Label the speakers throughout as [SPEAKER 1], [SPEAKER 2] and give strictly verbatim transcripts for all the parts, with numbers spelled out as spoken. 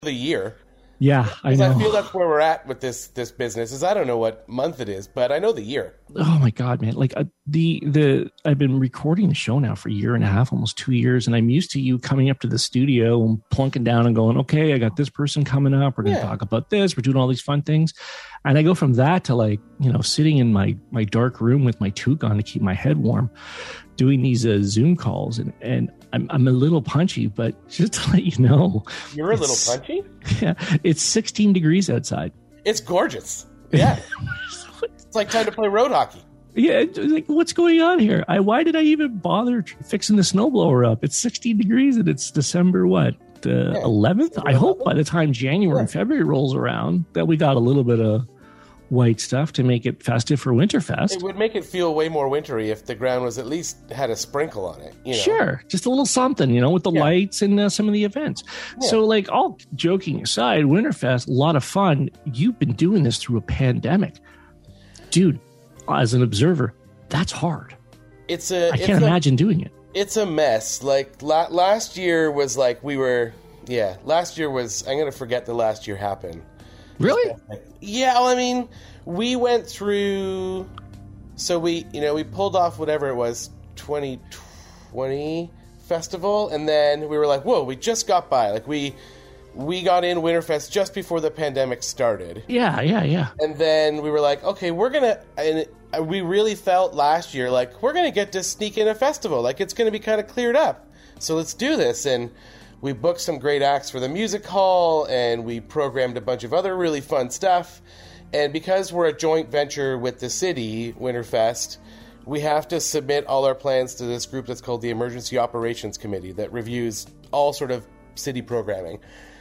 [SPEAKER 1] the year.
[SPEAKER 2] Yeah, I know.
[SPEAKER 1] I feel that's where we're at with this this business. Is I don't know what month it is, but I know the year.
[SPEAKER 2] Oh my God, man! Like uh, the the I've been recording the show now for a year and a half, almost two years, and I'm used to you coming up to the studio and plunking down and going, "Okay, I got this person coming up. We're going to yeah. talk about this. We're doing all these fun things," and I go from that to like you know sitting in my my dark room with my toque on to keep my head warm, doing these uh, Zoom calls, and and I'm I'm a little punchy, but just to let you know,
[SPEAKER 1] you're a little punchy.
[SPEAKER 2] Yeah, it's sixteen degrees outside.
[SPEAKER 1] It's gorgeous. Yeah. It's like time to play road hockey.
[SPEAKER 2] Yeah, like what's going on here? I why did I even bother fixing the snowblower up? It's sixteen degrees and it's December what the yeah. eleventh. I hope by the time January yeah. and February rolls around that we got a little bit of white stuff to make it festive for Winterfest.
[SPEAKER 1] It would make it feel way more wintry if the ground was at least had a sprinkle on it. You know?
[SPEAKER 2] Sure, just a little something, you know, with the yeah. lights and uh, some of the events. Yeah. So, like, all joking aside, Winterfest, a lot of fun. You've been doing this through a pandemic, dude. As an observer, that's hard.
[SPEAKER 1] It's a.
[SPEAKER 2] I
[SPEAKER 1] it's
[SPEAKER 2] can't
[SPEAKER 1] a,
[SPEAKER 2] imagine doing it.
[SPEAKER 1] It's a mess. Like la- last year was like we were. Yeah, last year was. I'm gonna forget the last year happened.
[SPEAKER 2] Really?
[SPEAKER 1] Yeah, well, I mean, we went through, so we, you know, we pulled off whatever it was, twenty twenty festival, and then we were like, whoa, we just got by. Like, we we got in Winterfest just before the pandemic started.
[SPEAKER 2] Yeah, yeah, yeah.
[SPEAKER 1] And then we were like, okay, we're going to, and we really felt last year like, we're going to get to sneak in a festival. Like, it's going to be kind of cleared up. So let's do this. And we booked some great acts for the music hall, and we programmed a bunch of other really fun stuff. And because we're a joint venture with the city, Winterfest, we have to submit all our plans to this group that's called the Emergency Operations Committee that reviews all sort of city programming.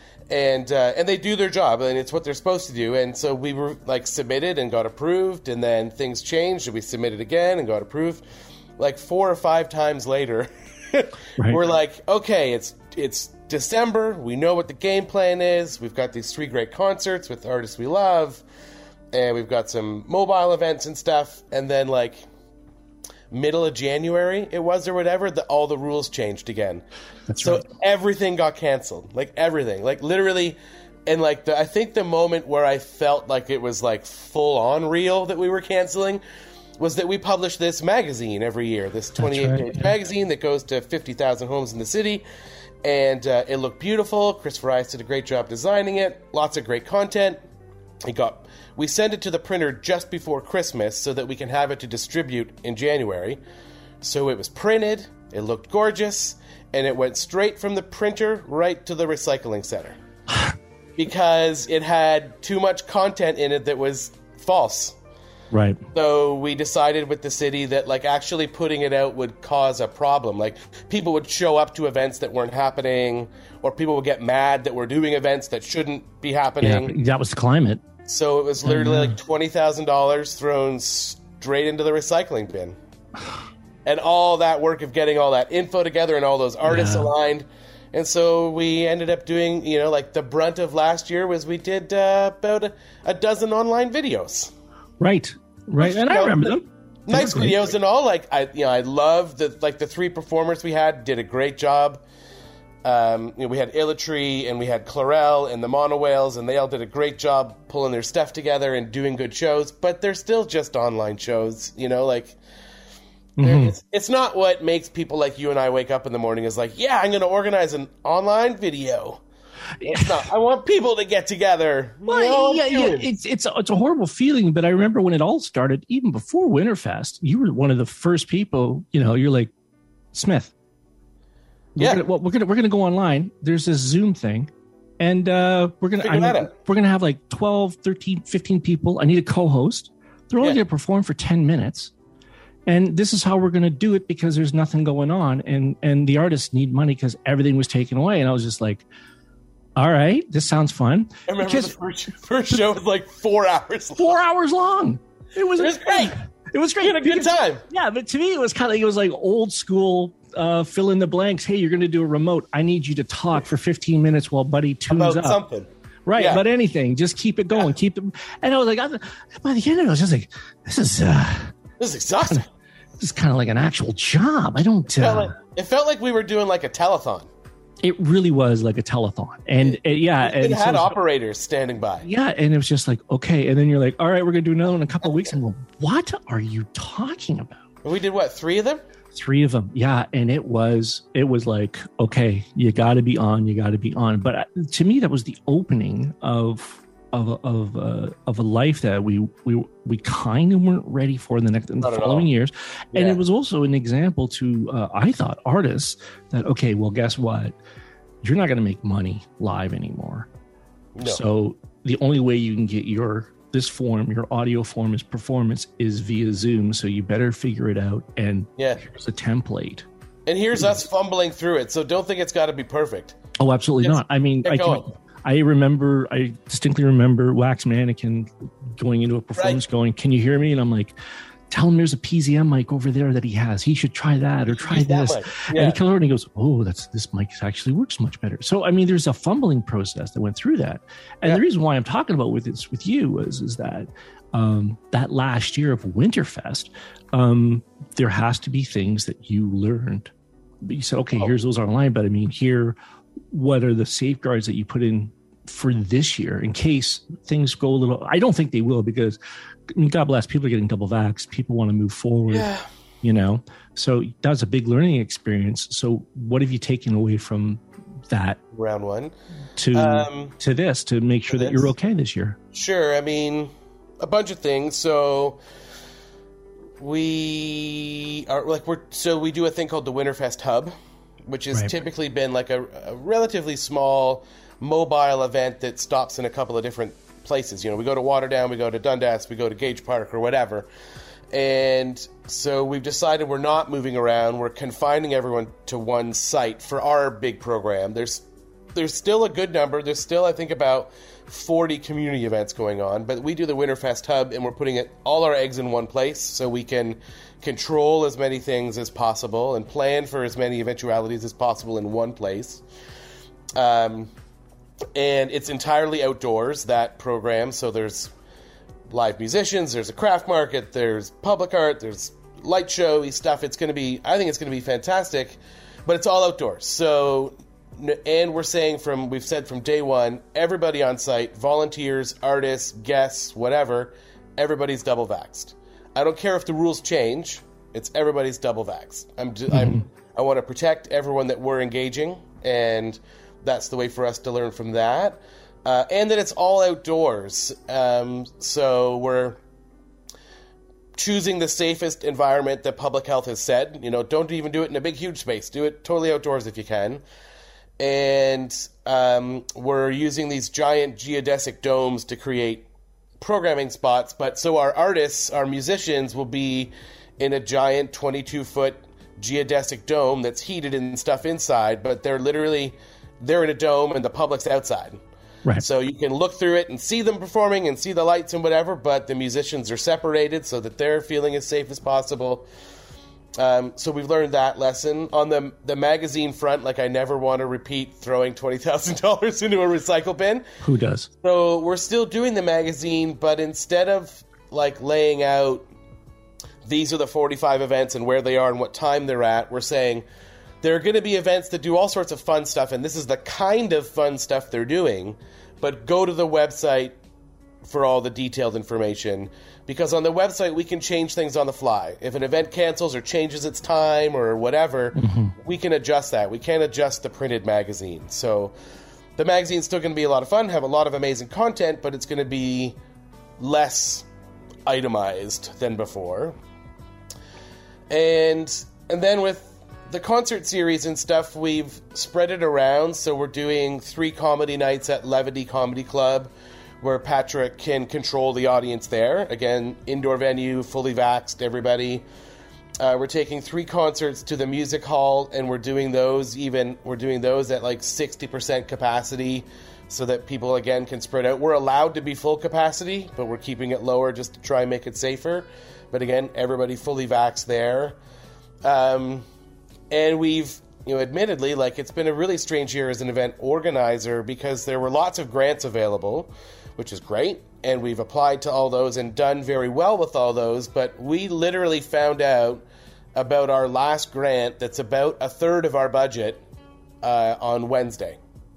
[SPEAKER 1] And uh, and they do their job, and it's what they're supposed to do. And so we were like submitted and got approved, and then things changed, and we submitted again and got approved. Like four or five times later, right. We're like, okay, it's it's December. We know what the game plan is. We've got these three great concerts with artists we love, and we've got some mobile events and stuff. And then like middle of January, it was or whatever, the, all the rules changed again.
[SPEAKER 2] That's
[SPEAKER 1] so
[SPEAKER 2] right.
[SPEAKER 1] Everything got canceled, like everything, like literally. And like the, I think the moment where I felt like it was like full on real that we were canceling was that we publish this magazine every year, this twenty-eight page right, yeah. magazine that goes to fifty thousand homes in the city. And uh, it looked beautiful. Chris Farias did a great job designing it. Lots of great content. It got, we sent it to the printer just before Christmas so that we can have it to distribute in January. So it was printed, it looked gorgeous, and it went straight from the printer right to the recycling center. Because it had too much content in it that was false.
[SPEAKER 2] Right.
[SPEAKER 1] So we decided with the city that like actually putting it out would cause a problem. Like people would show up to events that weren't happening, or people would get mad that we're doing events that shouldn't be happening.
[SPEAKER 2] Yeah, that was the climate.
[SPEAKER 1] So it was literally uh, like twenty thousand dollars thrown straight into the recycling bin. And all that work of getting all that info together and all those artists yeah. aligned. And so we ended up doing, you know, like the brunt of last year was we did uh, about a, a dozen online videos.
[SPEAKER 2] Right, right, Which, and I know, remember them.
[SPEAKER 1] Nice videos and all. Like I, you know, I love the like the three performers we had did a great job. Um, you know, we had Illitree and we had Clarel and the Monowhales, and they all did a great job pulling their stuff together and doing good shows. But they're still just online shows, you know. Like mm-hmm. it's, it's not what makes people like you and I wake up in the morning is like, yeah, I'm going to organize an online video. It's not. I want people to get together.
[SPEAKER 2] Well, you know, yeah, yeah, it's it's a, it's a horrible feeling. But I remember when it all started, even before Winterfest, you were one of the first people. You know, you're like, Smith. We're yeah. Gonna, well, we're gonna we're gonna go online. There's this Zoom thing, and uh, we're gonna I'm, we're gonna have like twelve, thirteen, fifteen people. I need a co-host. They're only yeah. gonna perform for ten minutes, and this is how we're gonna do it because there's nothing going on, and and the artists need money because everything was taken away. And I was just like, all right, this sounds fun.
[SPEAKER 1] I remember because the first, first show was like four hours long.
[SPEAKER 2] Four hours long. It was,
[SPEAKER 1] it was great.
[SPEAKER 2] It was great.
[SPEAKER 1] We had a good time.
[SPEAKER 2] Yeah, but to me, it was kind of, it was like old school uh, fill in the blanks. Hey, you're going to do a remote. I need you to talk for fifteen minutes while Buddy tunes
[SPEAKER 1] about
[SPEAKER 2] up.
[SPEAKER 1] something.
[SPEAKER 2] Right,
[SPEAKER 1] yeah.
[SPEAKER 2] about anything. Just keep it going. Yeah. Keep it. And I was like, I, by the end of it, I was just like, this is, uh,
[SPEAKER 1] this is exhausting.
[SPEAKER 2] Kinda, this is kind of like an actual job. I don't. Uh,
[SPEAKER 1] it, felt like, it felt like we were doing like a telethon.
[SPEAKER 2] It really was like a telethon. And uh, yeah.
[SPEAKER 1] It,
[SPEAKER 2] and
[SPEAKER 1] it had
[SPEAKER 2] so,
[SPEAKER 1] operators standing by.
[SPEAKER 2] Yeah. And it was just like, okay. And then you're like, all right, we're going to do another one in a couple of weeks. And I'm going, what are you talking about?
[SPEAKER 1] We did what, three of them?
[SPEAKER 2] Three of them. Yeah. And it was, it was like, okay, you got to be on, you got to be on. But to me, that was the opening of, of, of, uh, of a life that we, we, we kind of weren't ready for in the next, in the following years. And yeah. It was also an example to, uh, I thought, artists that, okay, well, guess what? You're not going to make money live anymore. No. So the only way you can get your, this form, your audio form is performance is via Zoom. So you better figure it out. And
[SPEAKER 1] yeah.
[SPEAKER 2] here's a template.
[SPEAKER 1] And here's us fumbling through it. So don't think it's got to be perfect.
[SPEAKER 2] Oh, absolutely it's, not. I mean, I, can, I remember, I distinctly remember Wax Mannequin going into a performance right. going, can you hear me? And I'm like, tell him there's a P Z M mic over there that he has. He should try that or try this. Yeah. And he comes over and he goes, oh, that's this mic actually works much better. So, I mean, there's a fumbling process that went through that. And yeah. the reason why I'm talking about with this with you is, is that um, that last year of Winterfest, um, there has to be things that you learned. You said, okay, oh. here's those online, but I mean, here, what are the safeguards that you put in for this year in case things go a little, I don't think they will because I mean, God bless, people are getting double vaxxed. People want to move forward, yeah. you know? So that's a big learning experience. So what have you taken away from that
[SPEAKER 1] round one
[SPEAKER 2] to, um, to this, to make sure that you're okay this year?
[SPEAKER 1] Sure. I mean, a bunch of things. So we are like, we're, so we do a thing called the Winterfest Hub, which has right. typically been like a, a relatively small mobile event that stops in a couple of different places. You know, we go to Waterdown, we go to Dundas, we go to Gage Park or whatever. And so we've decided we're not moving around. We're confining everyone to one site for our big program. There's there's still a good number. There's still, I think, about forty community events going on. But we do the Winterfest Hub, and we're putting it, all our eggs in one place so we can control as many things as possible and plan for as many eventualities as possible in one place. Um, and it's entirely outdoors, that program. So there's live musicians, there's a craft market, there's public art, there's light showy stuff. It's going to be, I think it's going to be fantastic, but it's all outdoors. So, and we're saying from, we've said from day one, everybody on site, volunteers, artists, guests, whatever, everybody's double vaxxed. I don't care if the rules change. It's everybody's double vaxxed. I'm, mm-hmm. I'm, I want to protect everyone that we're engaging, and that's the way for us to learn from that. Uh, and that it's all outdoors. Um, so we're choosing the safest environment that public health has said. You know, don't even do it in a big, huge space. Do it totally outdoors if you can. And um, we're using these giant geodesic domes to create programming spots. But so our artists, our musicians will be in a giant twenty-two foot geodesic dome that's heated and stuff inside. But they're literally, they're in a dome and the public's outside.
[SPEAKER 2] Right.
[SPEAKER 1] So you can look through it and see them performing and see the lights and whatever, but the musicians are separated so that they're feeling as safe as possible. Um, so we've learned that lesson. On the the magazine front, like I never want to repeat throwing twenty thousand dollars into a recycle bin.
[SPEAKER 2] Who does?
[SPEAKER 1] So we're still doing the magazine, but instead of like laying out these are the forty-five events and where they are and what time they're at, we're saying there are going to be events that do all sorts of fun stuff, and this is the kind of fun stuff they're doing, but go to the website for all the detailed information, because on the website we can change things on the fly. If an event cancels or changes its time or whatever, mm-hmm. we can adjust that. We can't adjust the printed magazine. So the magazine's still going to be a lot of fun, have a lot of amazing content, but it's going to be less itemized than before. And and then with the concert series and stuff, we've spread it around. So we're doing three comedy nights at Levity Comedy Club, where Patrick can control the audience there. Again, indoor venue, fully vaxxed, everybody. Uh, we're taking three concerts to the music hall, and we're doing those even we're doing those at like sixty percent capacity, so that people again can spread out. We're allowed to be full capacity, but we're keeping it lower just to try and make it safer. But again, everybody fully vaxxed there. Um, And we've, you know, admittedly, like, it's been a really strange year as an event organizer because there were lots of grants available, which is great. And we've applied to all those and done very well with all those. But we literally found out about our last grant that's about a third of our budget uh, on Wednesday.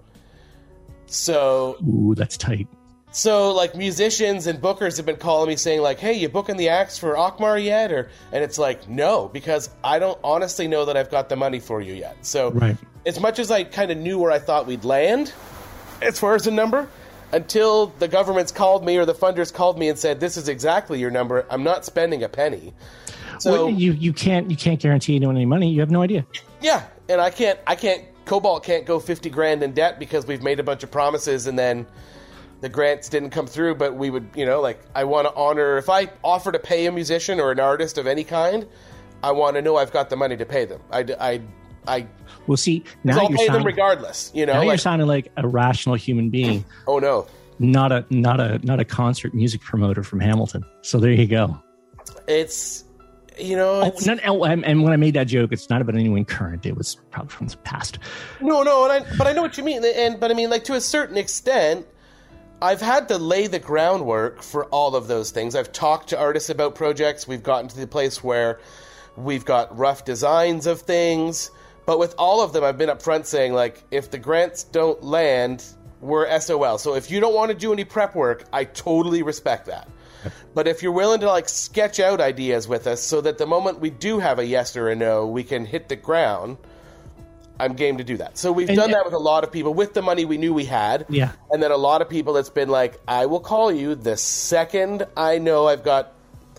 [SPEAKER 1] So,
[SPEAKER 2] ooh, that's tight.
[SPEAKER 1] So, like, musicians and bookers have been calling me saying, like, hey, you booking the acts for Akmar yet? Or and it's like, no, because I don't honestly know that I've got the money for you yet. So,
[SPEAKER 2] right.
[SPEAKER 1] As much as I kind of knew where I thought we'd land as far as a number, until the government's called me or the funders called me and said, this is exactly your number, I'm not spending a penny. So
[SPEAKER 2] well, you you can't you can't guarantee anyone any money. You have no idea.
[SPEAKER 1] Yeah, and I can't I can't Cobalt can't go fifty grand in debt because we've made a bunch of promises and then the grants didn't come through. But we would, you know, like I want to honor, if I offer to pay a musician or an artist of any kind, I want to know I've got the money to pay them. I I I.
[SPEAKER 2] Well, see, now
[SPEAKER 1] I'll
[SPEAKER 2] you're
[SPEAKER 1] pay
[SPEAKER 2] sounding,
[SPEAKER 1] them regardless. You know,
[SPEAKER 2] now
[SPEAKER 1] like,
[SPEAKER 2] you're sounding like a rational human being.
[SPEAKER 1] Oh no,
[SPEAKER 2] not a not a not a concert music promoter from Hamilton. So there you go.
[SPEAKER 1] It's. You know,
[SPEAKER 2] oh, not, oh, and when I made that joke, it's not about anyone current. It was probably from the past.
[SPEAKER 1] No, no, and I, but I know what you mean. And but I mean, like to a certain extent, I've had to lay the groundwork for all of those things. I've talked to artists about projects. We've gotten to the place where we've got rough designs of things. But with all of them, I've been upfront saying, like, if the grants don't land, we're S O L. So if you don't want to do any prep work, I totally respect that. But if you're willing to like sketch out ideas with us so that the moment we do have a yes or a no, we can hit the ground, I'm game to do that. So we've and, done that with a lot of people with the money we knew we had.
[SPEAKER 2] Yeah.
[SPEAKER 1] And then a lot of people that's been like, I will call you the second I know I've got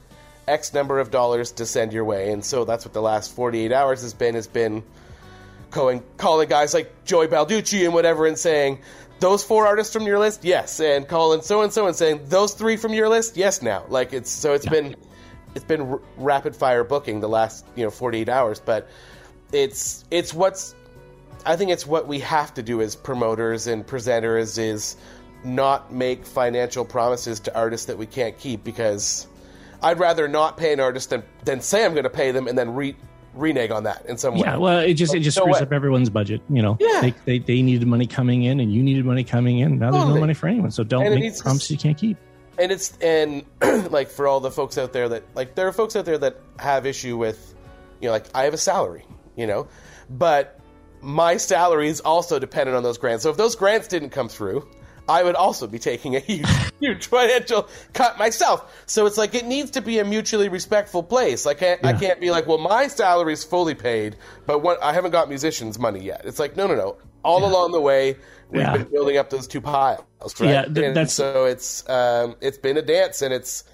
[SPEAKER 1] X number of dollars to send your way. And so that's what the last forty-eight hours has been, has been calling, calling guys like Joey Balducci and whatever and saying, those four artists from your list, yes, and calling so and so and saying those three from your list, yes. Now, like it's so it's yeah. been it's been r- rapid fire booking the last you know forty-eight hours, but it's it's what's I think it's what we have to do as promoters and presenters is not make financial promises to artists that we can't keep, because I'd rather not pay an artist than than say I'm going to pay them and then re. renege on that in some way.
[SPEAKER 2] Yeah, well, it just it just
[SPEAKER 1] no
[SPEAKER 2] screws
[SPEAKER 1] way.
[SPEAKER 2] up everyone's budget. You know,
[SPEAKER 1] yeah.
[SPEAKER 2] they, they they needed money coming in, and you needed money coming in. Now there's
[SPEAKER 1] totally.
[SPEAKER 2] no money for anyone, so don't
[SPEAKER 1] and
[SPEAKER 2] make promises you can't keep.
[SPEAKER 1] And it's and like for all the folks out there that like there are folks out there that have issue with, you know, like I have a salary, you know, but my salary is also dependent on those grants. So if those grants didn't come through, I would also be taking a huge, huge financial cut myself. So it's like it needs to be a mutually respectful place. Like I, yeah. I can't be like, well, my salary's fully paid, but what, I haven't got musicians' money yet. It's like, no, no, no. All yeah. along the way, we've yeah. been building up those two piles, right?
[SPEAKER 2] Yeah, th- that's
[SPEAKER 1] so it's um, it's been a dance, and it's.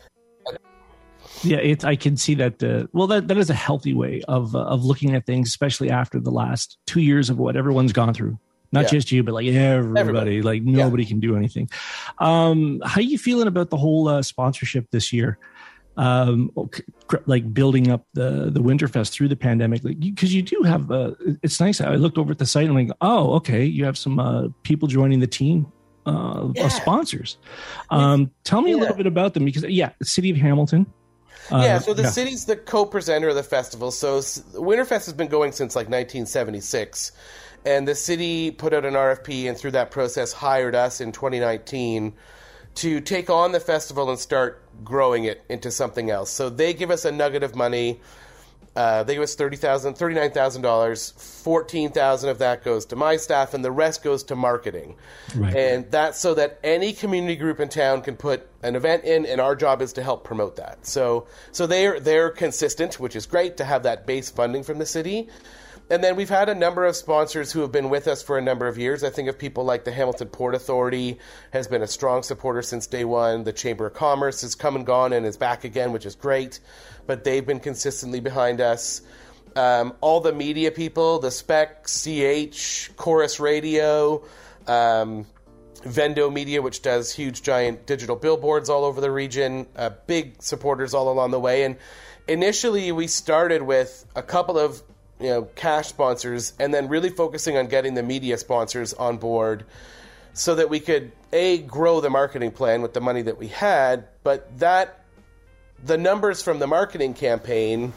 [SPEAKER 2] Yeah, it, I can see that. Uh, well, that, that is a healthy way of uh, of looking at things, especially after the last two years of what everyone's gone through. Not yeah. just you, but like everybody, everybody. Like nobody yeah. can do anything. Um, how are you feeling about the whole uh, sponsorship this year? Um, like building up the the Winterfest through the pandemic, like because you, you do have. Uh, it's nice. I looked over at the site and I'm like, oh, okay, you have some uh, people joining the team uh, yeah. of sponsors. Um, tell me yeah. a little bit about them, because yeah, the City of Hamilton. Uh,
[SPEAKER 1] yeah, so the
[SPEAKER 2] yeah.
[SPEAKER 1] city's the co-presenter of the festival. So Winterfest has been going since like nineteen seventy-six. And the city put out an R F P and through that process hired us in twenty nineteen to take on the festival and start growing it into something else. So they give us a nugget of money. Uh, they give us thirty thousand dollars, thirty-nine thousand dollars. fourteen thousand dollars of that goes to my staff, and the rest goes to marketing.
[SPEAKER 2] Right.
[SPEAKER 1] And that's so that any community group in town can put an event in, and our job is to help promote that. So so they're, they're consistent, which is great to have that base funding from the city. And then we've had a number of sponsors who have been with us for a number of years. I think of people like the Hamilton Port Authority has been a strong supporter since day one. The Chamber of Commerce has come and gone and is back again, which is great. But they've been consistently behind us. Um, all the media people, the Spec, C H, Chorus Radio, um, Vendo Media, which does huge, giant digital billboards all over the region, uh, big supporters all along the way. And initially we started with a couple of you know, cash sponsors, and then really focusing on getting the media sponsors on board so that we could, A, grow the marketing plan with the money that we had, but that, the numbers from the marketing campaign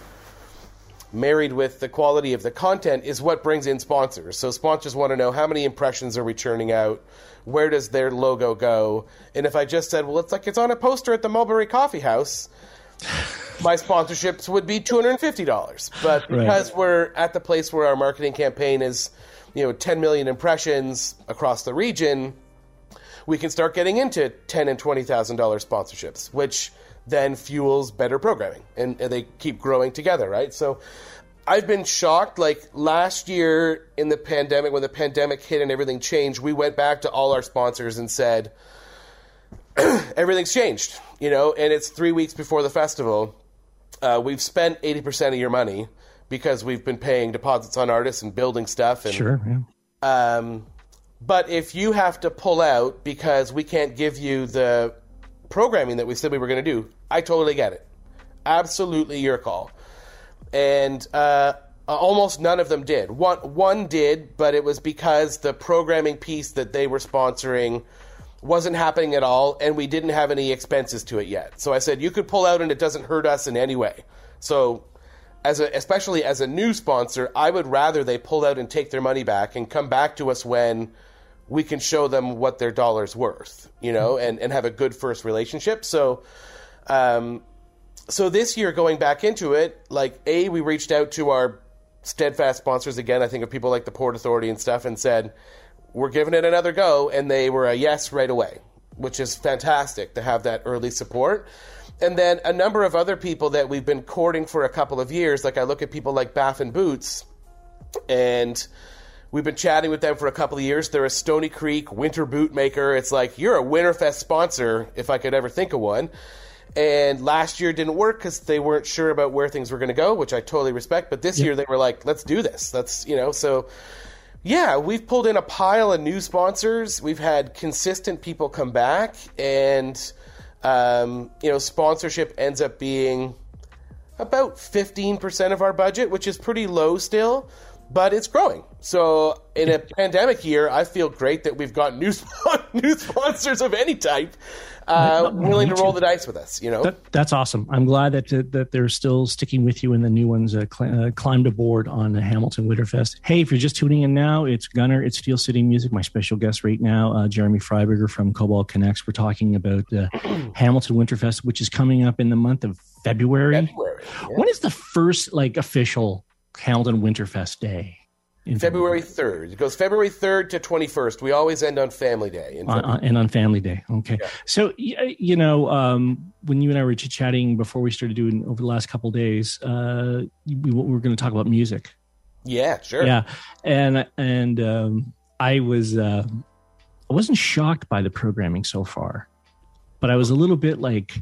[SPEAKER 1] married with the quality of the content is what brings in sponsors. So sponsors want to know how many impressions are we churning out, where does their logo go, and if I just said, well, it's like it's on a poster at the Mulberry Coffee House, my sponsorships would be two hundred fifty dollars. But because right. we're at the place where our marketing campaign is you know, ten million impressions across the region, we can start getting into ten and twenty thousand dollars sponsorships, which then fuels better programming, and, and they keep growing together, right? So I've been shocked. Like last year in the pandemic, when the pandemic hit and everything changed, we went back to all our sponsors and said, everything's changed, you know, and it's three weeks before the festival. Uh, we've spent eighty percent of your money because we've been paying deposits on artists and building stuff. And,
[SPEAKER 2] sure, yeah.
[SPEAKER 1] Um, but if you have to pull out because we can't give you the programming that we said we were going to do, I totally get it. Absolutely your call. And uh, almost none of them did. One, one did, but it was because the programming piece that they were sponsoring wasn't happening at all, and we didn't have any expenses to it yet. So I said, you could pull out and it doesn't hurt us in any way. So as a, especially as a new sponsor, I would rather they pull out and take their money back and come back to us when we can show them what their dollar's worth, you know, and, and have a good first relationship. So um, so this year, going back into it, like, A, we reached out to our steadfast sponsors again, I think of people like the Port Authority and stuff, and said, we're giving it another go, and they were a yes right away, which is fantastic to have that early support. And then a number of other people that we've been courting for a couple of years, like I look at people like Bath and Boots, and we've been chatting with them for a couple of years. They're a Stony Creek winter boot maker. It's like, you're a Winterfest sponsor, if I could ever think of one. And last year didn't work because they weren't sure about where things were going to go, which I totally respect. But this yep. year they were like, let's do this. Let's, you know, so yeah, we've pulled in a pile of new sponsors. We've had consistent people come back, and, um, you know, sponsorship ends up being about fifteen percent of our budget, which is pretty low still, but it's growing. So in a pandemic year, I feel great that we've got new, new sponsors of any type. Uh, willing to roll the dice with us, you know.
[SPEAKER 2] That, that's awesome. I'm glad that uh, that they're still sticking with you, and the new ones uh, cl- uh, climbed aboard on the Hamilton Winterfest. Hey, if you're just tuning in now, it's Gunnar, it's Steel City Music. My special guest right now, uh, Jeremy Freiberger from Cobalt Connects. We're talking about uh, Hamilton Winterfest, which is coming up in the month of February.
[SPEAKER 1] February. Yeah.
[SPEAKER 2] When is the first like official Hamilton Winterfest day?
[SPEAKER 1] In February third. It goes February third to twenty-first. We always end on Family Day. In
[SPEAKER 2] on, on, and on Family Day. Okay. Yeah. So, you know, um, when you and I were chatting before we started doing over the last couple of days, uh, we, we were going to talk about music.
[SPEAKER 1] Yeah, sure.
[SPEAKER 2] Yeah. And, and um, I was, uh, I wasn't shocked by the programming so far, but I was a little bit like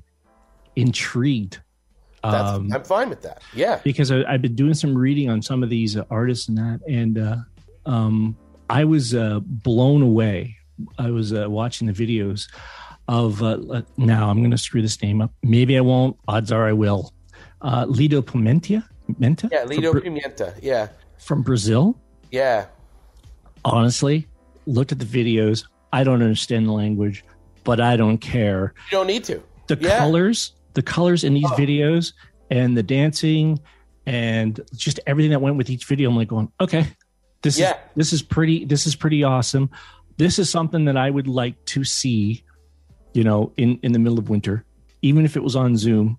[SPEAKER 2] intrigued.
[SPEAKER 1] That's,
[SPEAKER 2] um,
[SPEAKER 1] I'm fine with that. Yeah.
[SPEAKER 2] Because I, I've been doing some reading on some of these uh, artists and that, and uh, um, I was uh, blown away. I was uh, watching the videos of, uh, now I'm going to screw this name up. Maybe I won't. Odds are I will. Uh, Lido Pimenta? Pimenta?
[SPEAKER 1] Yeah, Lido from, Pimenta. Yeah.
[SPEAKER 2] From Brazil?
[SPEAKER 1] Yeah.
[SPEAKER 2] Honestly, looked at the videos. I don't understand the language, but I don't care.
[SPEAKER 1] You don't need to.
[SPEAKER 2] The
[SPEAKER 1] yeah.
[SPEAKER 2] colors... The colors in these
[SPEAKER 1] oh.
[SPEAKER 2] videos and the dancing and just everything that went with each video, I'm like going, okay, this yeah. is this is pretty this is pretty awesome. This is something that I would like to see, you know, in, in the middle of winter, even if it was on Zoom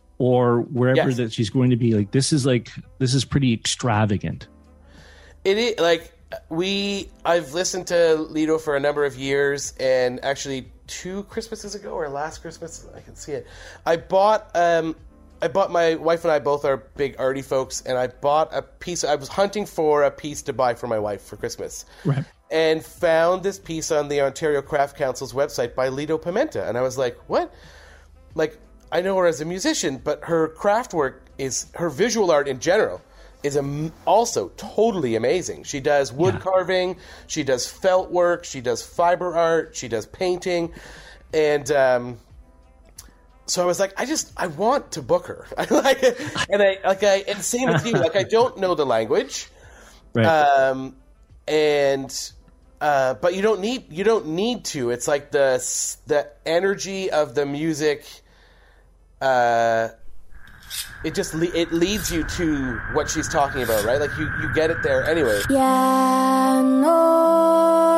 [SPEAKER 2] or wherever yes. that she's going to be. Like this is like this is pretty extravagant.
[SPEAKER 1] It is like we I've listened to Lido for a number of years, and actually two Christmases ago or last Christmas, I can see it. I bought, um, I bought my wife and I both are big arty folks, and I bought a piece. I was hunting for a piece to buy for my wife for Christmas,
[SPEAKER 2] right?
[SPEAKER 1] And found this piece on the Ontario Craft Council's website by Lido Pimenta, and I was like, what? Like, I know her as a musician, but her craft work is her visual art in general is am- also totally amazing. She does wood yeah. carving, she does felt work, she does fiber art, she does painting, and um, so I was like, I just I want to book her. I like it, and I like I and same with you. Like I don't know the language,
[SPEAKER 2] right?
[SPEAKER 1] Um, and uh, but you don't need you don't need to. It's like the the energy of the music. Uh, It just le- it leads you to what she's talking about, right? Like you, you get it there anyway.
[SPEAKER 3] Ya no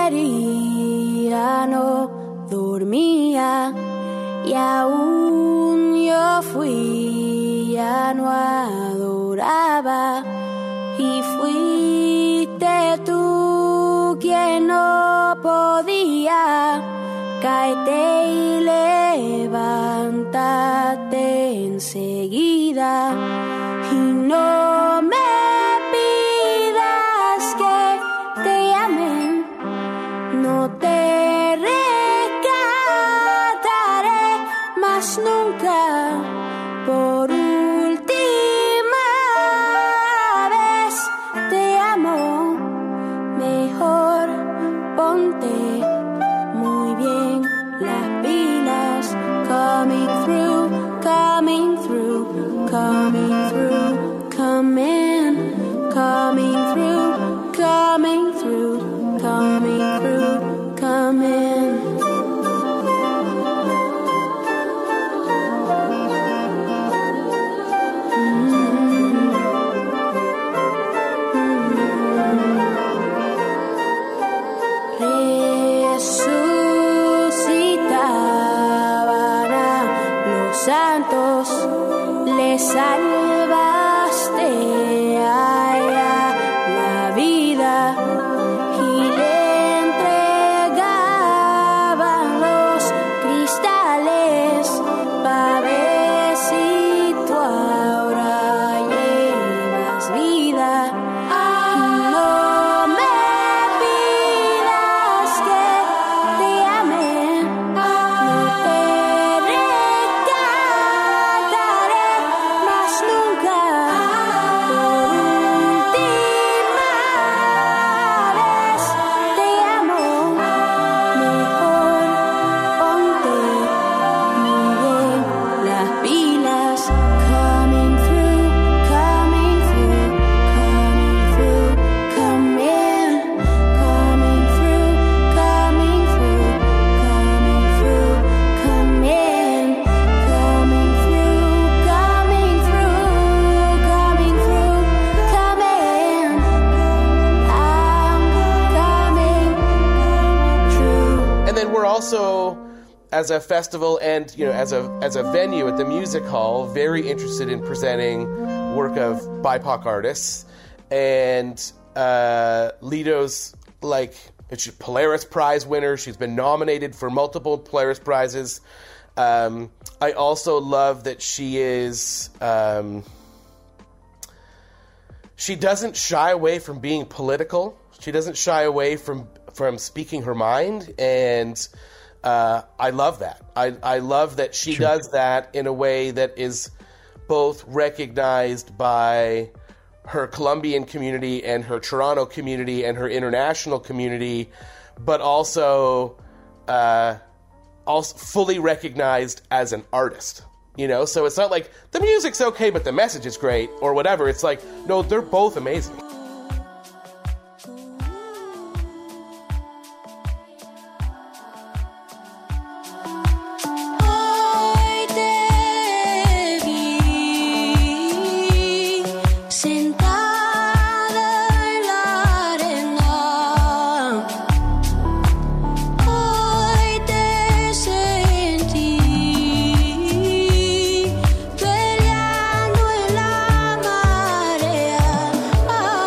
[SPEAKER 3] quería, no dormía, y aún yo fui, ya no adoraba, y fuiste tú quien no podía, cáete y levántate enseguida y no me pidas que te llame, no te rescataré más nunca. Por última vez te amo, mejor ponte muy bien las pilas. Coming through, coming through, coming through, come in, coming through, coming through, coming through, come in. Santos, le salvaste a ella la vida y le entregaban los cristales para ver si tú ahora llevas vida. No me pidas que te ame, no te
[SPEAKER 1] also, as a festival and, you know, as a as a venue at the music hall, very interested in presenting work of B I P O C artists. And uh, Lito's like a Polaris Prize winner. She's been nominated for multiple Polaris Prizes. Um, I also love that she is. Um, she doesn't shy away from being political. She doesn't shy away from from speaking her mind, and uh, I love that. I, I love that she sure. does that in a way that is both recognized by her Colombian community and her Toronto community and her international community, but also uh, also fully recognized as an artist. You know, so it's not like the music's okay, but the message is great or whatever. It's like, no, they're both amazing.
[SPEAKER 3] Peleando en la marea.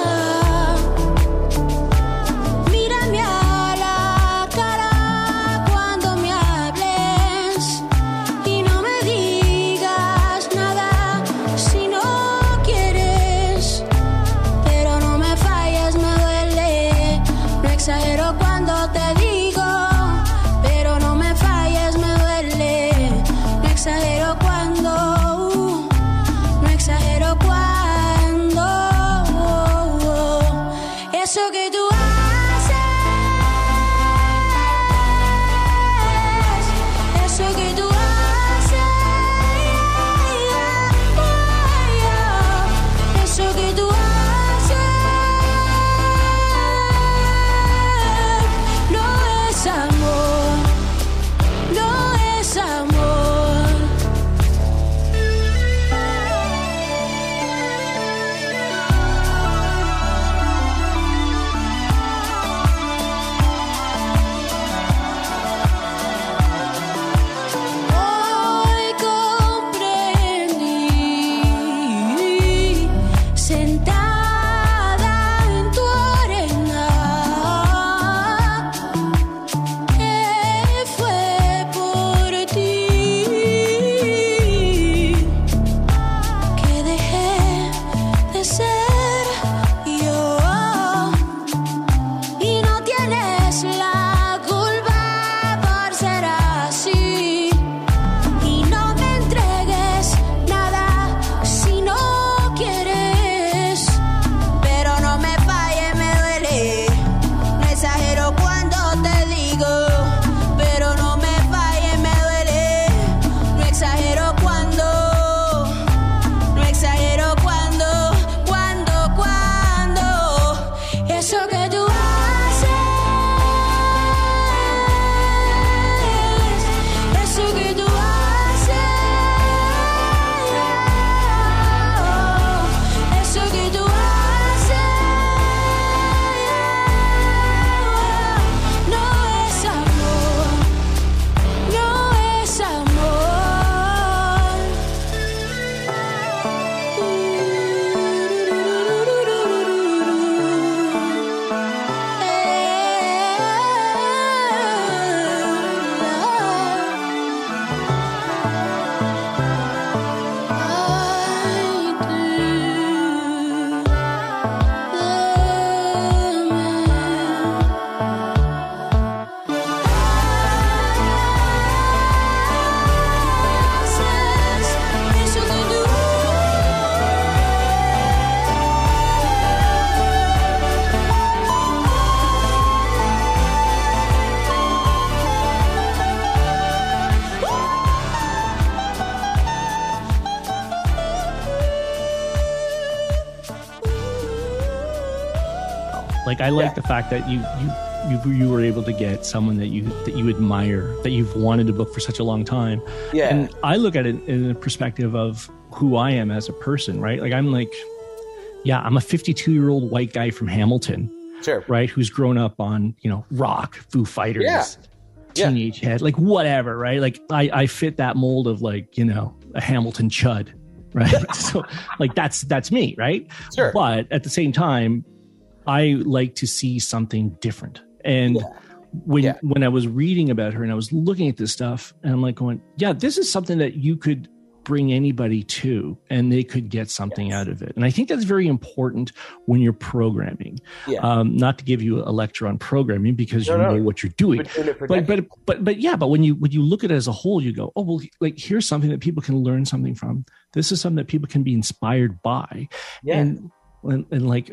[SPEAKER 2] Like I like
[SPEAKER 1] Yeah.
[SPEAKER 2] the fact that you you you you were able to get someone that you that you admire, that you've wanted to book for such a long time.
[SPEAKER 1] Yeah.
[SPEAKER 2] And I look at it in the perspective of who I am as a person, right? Like I'm like, yeah, I'm a fifty-two year old white guy from Hamilton,
[SPEAKER 1] Sure.
[SPEAKER 2] right? Who's grown up on, you know, rock, Foo Fighters,
[SPEAKER 1] Yeah. Yeah.
[SPEAKER 2] Teenage Head, like whatever, right? Like I, I fit that mold of like, you know, a Hamilton chud, right? So like that's that's me, right?
[SPEAKER 1] Sure.
[SPEAKER 2] But at the same time, I like to see something different. And
[SPEAKER 1] Yeah.
[SPEAKER 2] when
[SPEAKER 1] Yeah.
[SPEAKER 2] when I was reading about her and I was looking at this stuff, and I'm like going, yeah, this is something that you could bring anybody to and they could get something
[SPEAKER 1] Yes.
[SPEAKER 2] out of it. And I think that's very important when you're programming.
[SPEAKER 1] Yeah.
[SPEAKER 2] Um, not to give you a lecture on programming because
[SPEAKER 1] No,
[SPEAKER 2] you
[SPEAKER 1] no.
[SPEAKER 2] know what you're doing.
[SPEAKER 1] Been doing it for
[SPEAKER 2] But,
[SPEAKER 1] decades.
[SPEAKER 2] but but but yeah, but when you when you look at it as a whole, you go, oh well, like here's something that people can learn something from. This is something that people can be inspired by.
[SPEAKER 1] Yeah.
[SPEAKER 2] And and, and like,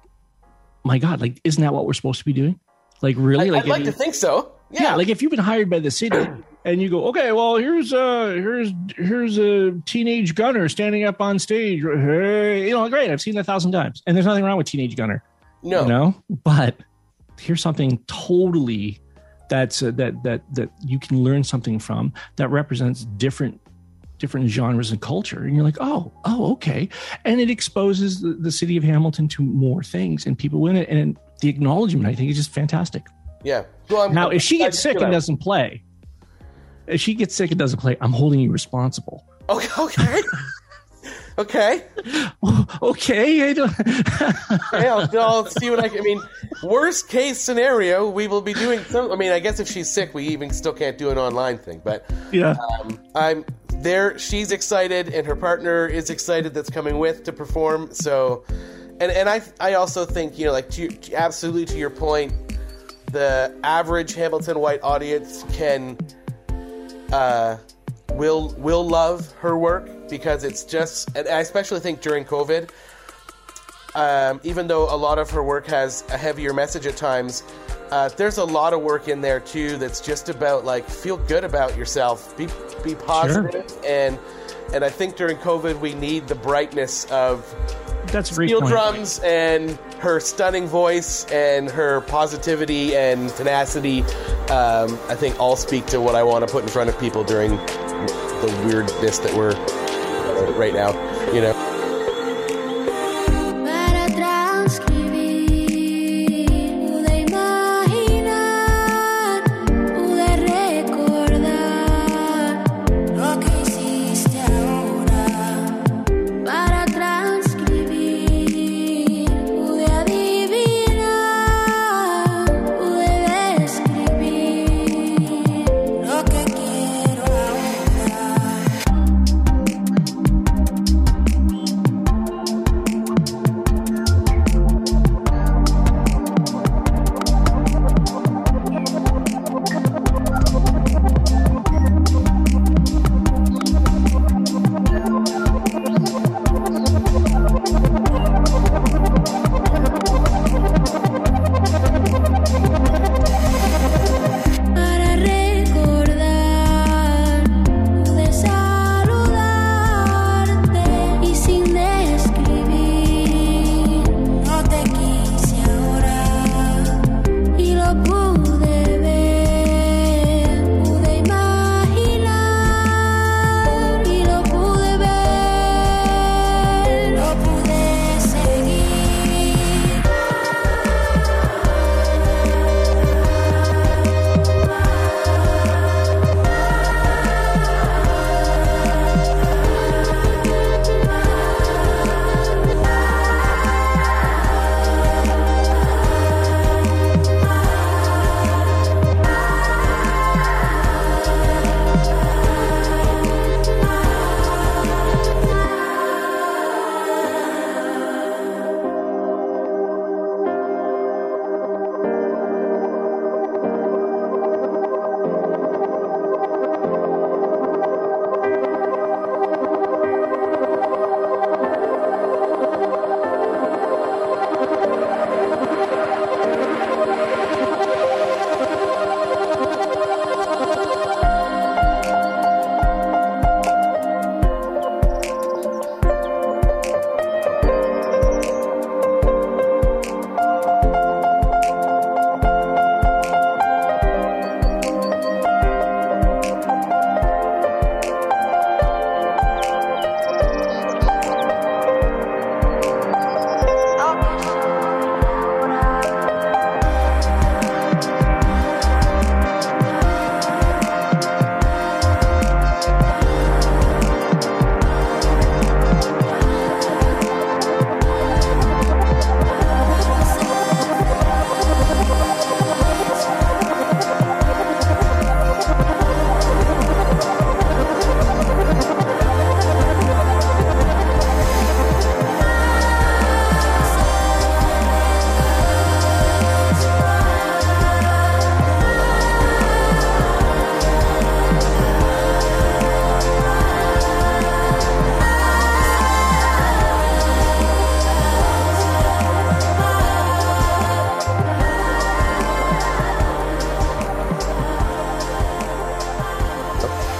[SPEAKER 2] my God, like isn't that what we're supposed to be doing? Like really,
[SPEAKER 1] I,
[SPEAKER 2] like
[SPEAKER 1] I'd like
[SPEAKER 2] if
[SPEAKER 1] to
[SPEAKER 2] you-
[SPEAKER 1] think so. Yeah.
[SPEAKER 2] yeah, like if you've been hired by the city and you go, okay, well, here's uh here's here's a teenage gunner standing up on stage. Hey, you know, great, I've seen that a thousand times, and there's nothing wrong with teenage gunner,
[SPEAKER 1] no.
[SPEAKER 2] you know. But here's something totally that's uh, that that that you can learn something from that represents different different genres and culture, and you're like, oh, oh, okay, and it exposes the, the city of Hamilton to more things and people in it, and the acknowledgement, I think, is just fantastic.
[SPEAKER 1] Yeah. Well, I'm,
[SPEAKER 2] Now,
[SPEAKER 1] I'm
[SPEAKER 2] if she
[SPEAKER 1] glad
[SPEAKER 2] gets
[SPEAKER 1] you
[SPEAKER 2] sick
[SPEAKER 1] feel
[SPEAKER 2] and
[SPEAKER 1] that.
[SPEAKER 2] doesn't play, if she gets sick and doesn't play, I'm holding you responsible.
[SPEAKER 1] Okay. Okay. okay.
[SPEAKER 2] Okay. I don't...
[SPEAKER 1] Okay, I'll, I'll see what I can. I mean, worst case scenario, we will be doing some. I mean, I guess if she's sick, we even still can't do an online thing. But
[SPEAKER 2] yeah.
[SPEAKER 1] um, I'm there. She's excited, and her partner is excited. That's coming with to perform. So, and and I I also think, you know, like to, to- absolutely to your point, the average Hamilton White audience can uh, will will love her work because it's just, and I especially think during COVID, um, even though a lot of her work has a heavier message at times, uh, there's a lot of work in there too that's just about like feel good about yourself, be be positive, and and I think during COVID we need the brightness of
[SPEAKER 2] That's a great
[SPEAKER 1] steel
[SPEAKER 2] point.
[SPEAKER 1] drums and her stunning voice and her positivity and tenacity. Um, I think all speak to what I want to put in front of people during the weirdness that we're uh, right now. You know.
[SPEAKER 3] Para transcribir, pude imaginar, pude recordar lo que hiciste ahora. Para transcribir, pude adivinar, pude describir lo que quiero ahora.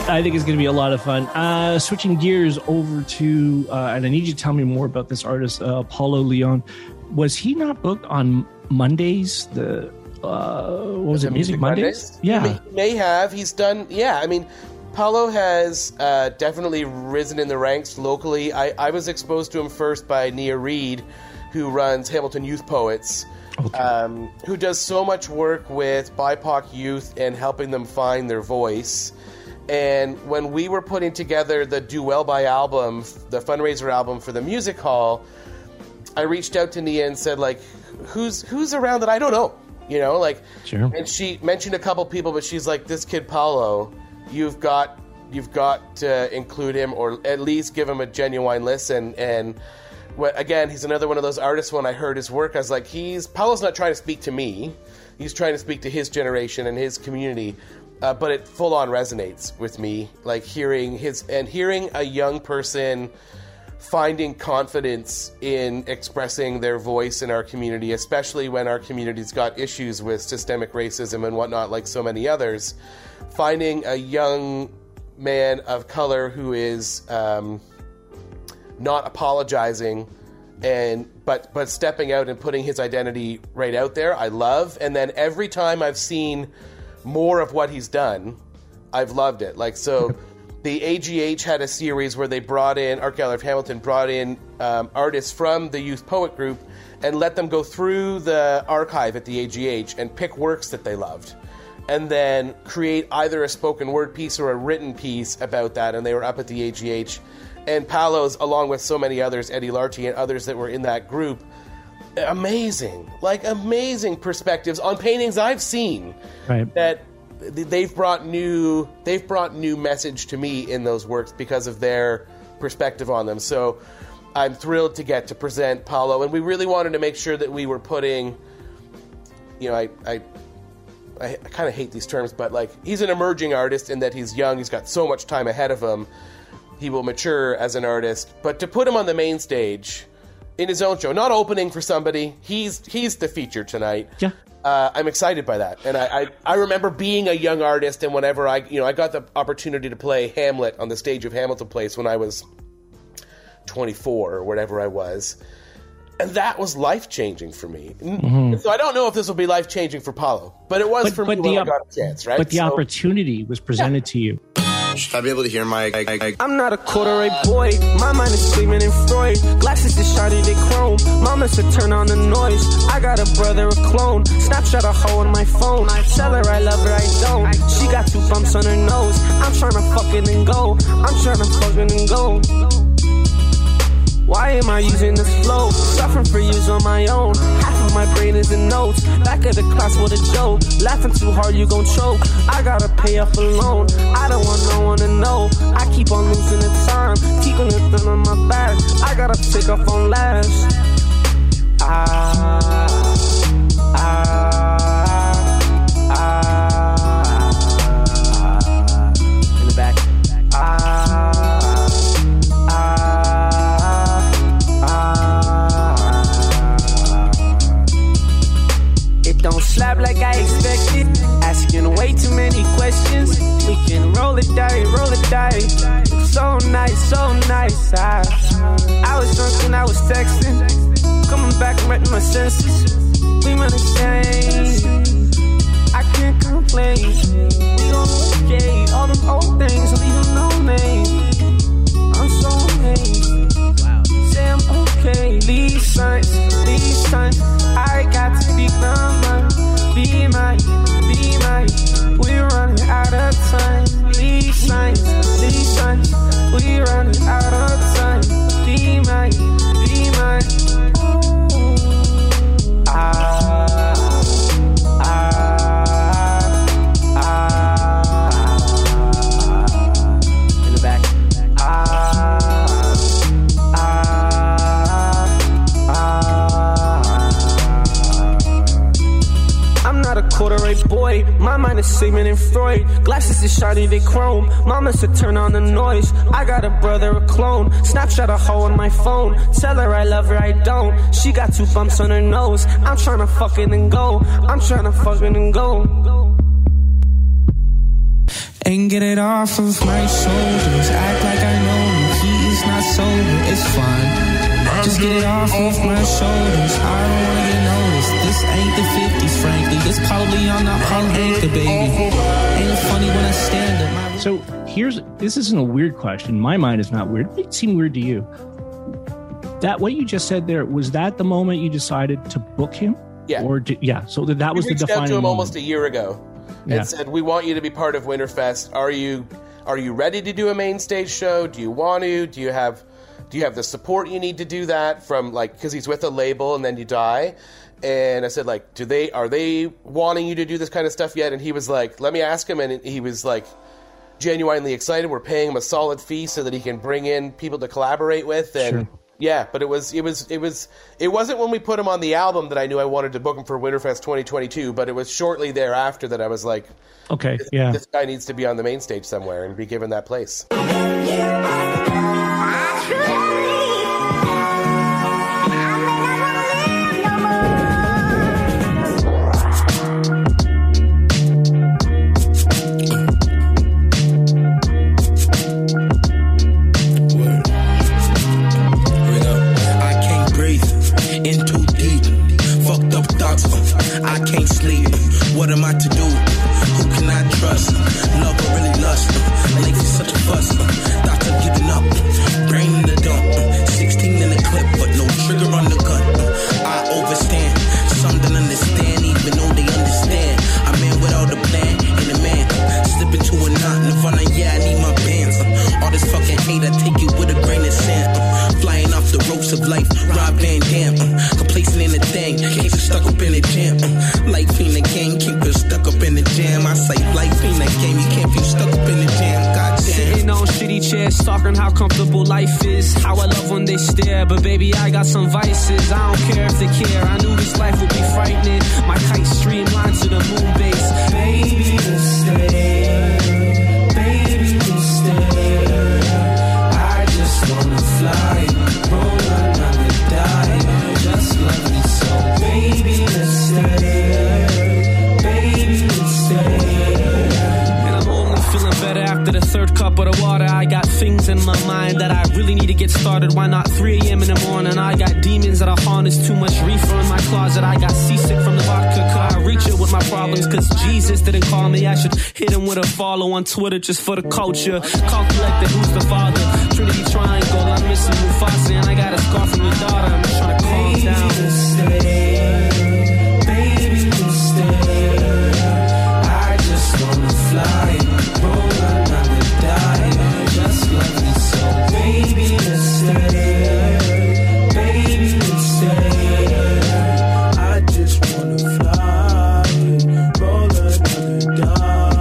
[SPEAKER 2] I think it's going to be a lot of fun. Uh, switching gears over to, uh, and I need you to tell me more about this artist, uh, Paulo Leon. Was he not booked on Mondays? The uh, what was it? Music Mondays? Mondays? Yeah,
[SPEAKER 1] he may, he may have. He's done. Yeah, I mean, Paulo has uh, definitely risen in the ranks locally. I, I was exposed to him first by Nia Reed, who runs Hamilton Youth Poets. Okay. Um, who does so much work with B I P O C youth and helping them find their voice. And when we were putting together the Do Well By album, the fundraiser album for the music hall, I reached out to Nia and said, like, who's who's around that I don't know? You know, like,
[SPEAKER 2] sure.
[SPEAKER 1] And she mentioned a couple people, but she's like, this kid Paulo, you've got you've got to include him or at least give him a genuine listen. And again, he's another one of those artists. When I heard his work, I was like, he's Paulo's not trying to speak to me. He's trying to speak to his generation and his community. Uh, but it full on resonates with me, like hearing his and hearing a young person finding confidence in expressing their voice in our community, especially when our community's got issues with systemic racism and whatnot, like so many others. Finding a young man of color who is um, not apologizing and but but stepping out and putting his identity right out there, I love. And then every time I've seen more of what he's done, I've loved it. Like, so the A G H had a series where they brought in, Art Gallery of Hamilton brought in um, artists from the youth poet group and let them go through the archive at the A G H and pick works that they loved and then create either a spoken word piece or a written piece about that. And they were up at the A G H. And Paulo's, along with so many others, Eddie Larty and others that were in that group, amazing, like amazing perspectives on paintings I've seen.
[SPEAKER 2] Right.
[SPEAKER 1] That they've brought new, they've brought new message to me in those works because of their perspective on them. So I'm thrilled to get to present Paulo, and we really wanted to make sure that we were putting, you know, I, I, I kind of hate these terms, but like he's an emerging artist in that he's young, he's got so much time ahead of him. He will mature as an artist, but to put him on the main stage in his own show, not opening for somebody. He's he's the feature tonight.
[SPEAKER 2] Yeah,
[SPEAKER 1] uh, I'm excited by that. And I, I I remember being a young artist, and whenever I you know I got the opportunity to play Hamlet on the stage of Hamilton Place when I was twenty-four or whatever I was, and that was life changing for me. Mm-hmm. So I don't know if this will be life changing for Paulo, but it was but, for
[SPEAKER 2] but
[SPEAKER 1] me
[SPEAKER 2] the,
[SPEAKER 1] when I got a chance, right?
[SPEAKER 2] But the
[SPEAKER 1] so,
[SPEAKER 2] opportunity was presented
[SPEAKER 1] yeah.
[SPEAKER 2] to you.
[SPEAKER 4] Should I be able to hear my... I, I,
[SPEAKER 5] I'm not a quarter-ray boy. My mind is screaming in Freud. Glasses is shiny, they chrome. Mama said turn on the noise. I got a brother, a clone. Snapshot a hoe on my phone. I tell her I love her, I don't. She got two bumps on her nose. I'm trying to fucking and go. I'm trying to fucking and go. Why am I using this flow? Suffering for years on my own. Half of my brain is in notes. Back of the class, what a joke. Laughing too hard, you gon' choke. I gotta pay off a loan. I don't want no one to know. I keep on losing the time. Keeping it done on my back. I gotta take off on last. Ah, ah, ah. In the back. Ah. Don't slap like I expected. Asking way too many questions. We can roll it dice, roll it dice. So nice, so nice. I, I was drunk and I was texting. Coming back and wetting my senses. We run the same. I can't complain. We gon' okay. All them old things, leave them no name. I'm so amazed. Say I'm okay. These signs, these signs. I got to speak my mind. Be mine, be mine. We're running out of time. These signs, these signs. We're running out of time. Be mine, be mine. Ah, ah, ah. In the back. Ah, ah, ah. I'm not a quarter-ray boy. My mind is Sigmund and Freud. Glasses is shiny, they chrome. Mama said turn on the noise. I got a brother, a clone. Snapshot a hoe on my phone. Tell her I love her, I don't. She got two bumps on her nose. I'm trying to fucking and go. I'm trying to fucking and go.
[SPEAKER 6] and get it off of my shoulders. Act like I know him, he is not sober, it's fine. Just get it off of my shoulders. I don't wanna get noticed. This ain't the fifties, frankly. This probably on the Harlem Anchor, baby. Ain't it funny when I stand up? My-
[SPEAKER 2] So here's, this isn't a weird question. My mind is not weird. It seemed weird to you. That, what you just said there, was that the moment you decided to book him?
[SPEAKER 1] Yeah.
[SPEAKER 2] Or did, yeah. So that, that was
[SPEAKER 1] we
[SPEAKER 2] the
[SPEAKER 1] reached
[SPEAKER 2] defining
[SPEAKER 1] out to him
[SPEAKER 2] moment.
[SPEAKER 1] almost a year ago and
[SPEAKER 2] Yeah.
[SPEAKER 1] said, we want you to be part of Winterfest. Are you are you ready to do a main stage show? Do you want to? Do you have do you have the support you need to do that from, like, because he's with a label and then you die? And I said, like, do they are they wanting you to do this kind of stuff yet? And he was like, let me ask him. And he was like genuinely excited. We're paying him a solid fee so that he can bring in people to collaborate with. And
[SPEAKER 2] Sure.
[SPEAKER 1] yeah, but it was it was it was it wasn't when we put him on the album that I knew I wanted to book him for Winterfest twenty twenty-two, but it was shortly thereafter that I was like,
[SPEAKER 2] Okay,
[SPEAKER 1] this,
[SPEAKER 2] yeah.
[SPEAKER 1] this guy needs to be on the main stage somewhere and be given that place.
[SPEAKER 6] I can't sleep. What am I to do? Who can I trust? Love or really lust? Life is such a fuss. Thoughts of giving up. Brain in the dump. sixteen in the clip, but no trigger on the gun. I overstand. Some don't understand, even though they understand. A man without a plan and a man slip into a knot. Nirvana, yeah, I need my bands. All this fucking hate, I take it with a grain of sand. Flying off the ropes of life, Rob Van Dam. Complacent in the thing, keep it stuck up in the jam. Life ain't a game, keep it stuck up in the jam. I say life ain't a game, you can't be stuck up in the jam. Goddamn.
[SPEAKER 5] Sitting on shitty chairs, talking how comfortable life is. How I love when they stare, but baby, I got some vices. I don't care if they care. I knew this life would be frightening. My kite streamlined to the moon base. Baby, to stay. Baby, to stay. I just wanna fly, roll another die. Just love me so, baby, to stay. Baby, to stay. And I'm only feeling better after the third cup of the water. I got things in my mind that I really need to get started. Why not three a.m. in the morning? I got demons that I harness, too much reefer in my closet. I got seasick from the vodka. Could I reach it with my problems? Cause Jesus didn't call me. I should hit him with a follow on Twitter just for the culture. Call collector, who's the father? Trinity Triangle, I'm missing Mufasa. And I got a scar from your daughter. I'm just trying to calm baby down. To stay, baby, to stay. I just wanna fly, roll another die. Just love me so, baby, to stay, baby, to stay. I just wanna fly, roll another die.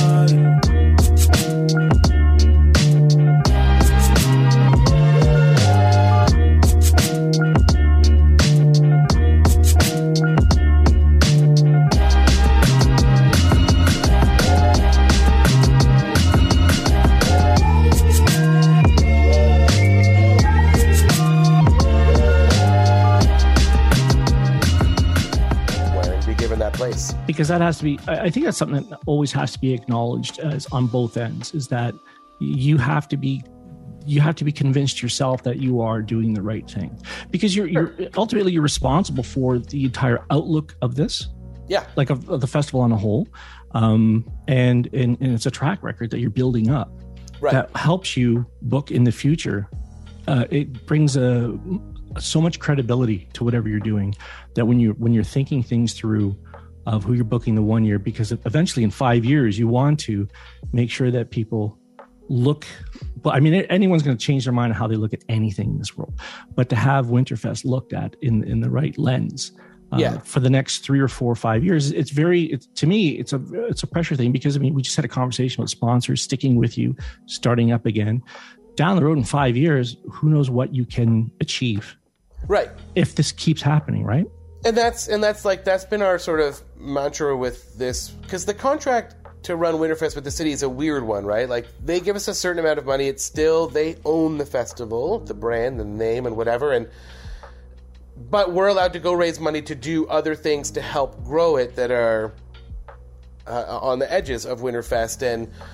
[SPEAKER 1] Place.
[SPEAKER 2] Because that has to be, I think that's something that always has to be acknowledged as on both ends, is that you have to be you have to be convinced yourself that you are doing the right thing, because you're, you're ultimately you're responsible for the entire outlook of this,
[SPEAKER 1] yeah,
[SPEAKER 2] like of, of the festival on a whole, um, and, and and it's a track record that you're building up,
[SPEAKER 1] right,
[SPEAKER 2] that helps you book in the future. Uh, it brings a so much credibility to whatever you're doing, that when you when you're thinking things through of who you're booking the one year, because eventually in five years you want to make sure that people look, but I mean, anyone's going to change their mind on how they look at anything in this world, but to have Winterfest looked at in in the right lens, uh,
[SPEAKER 1] yeah,
[SPEAKER 2] for the next three or four or five years, it's very, it's, to me, it's a it's a pressure thing, because I mean, we just had a conversation with sponsors sticking with you, starting up again. Down the road in five years, who knows what you can achieve,
[SPEAKER 1] right?
[SPEAKER 2] If this keeps happening, right?
[SPEAKER 1] And that's and that's like that's been our sort of mantra with this, because the contract to run Winterfest with the city is a weird one, right? Like, they give us a certain amount of money. It's still, they own the festival, the brand, the name, and whatever. And but we're allowed to go raise money to do other things to help grow it that are uh, on the edges of Winterfest. And